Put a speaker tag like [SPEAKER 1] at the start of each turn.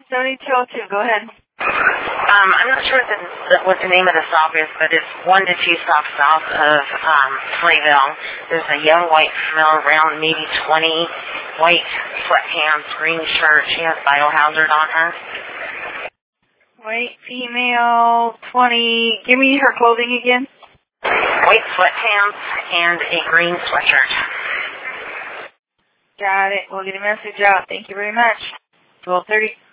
[SPEAKER 1] 7202, go ahead.
[SPEAKER 2] I'm not sure what the name of the stop is, but it's 1 to 2 stops south of Slayville. There's a young white female around maybe 20, white sweatpants, green shirt. She has biohazard on her.
[SPEAKER 1] White female, 20. Give me her clothing again.
[SPEAKER 2] White sweatpants and a green sweatshirt.
[SPEAKER 1] Got it. We'll get a message out. Thank you very much. 12:30.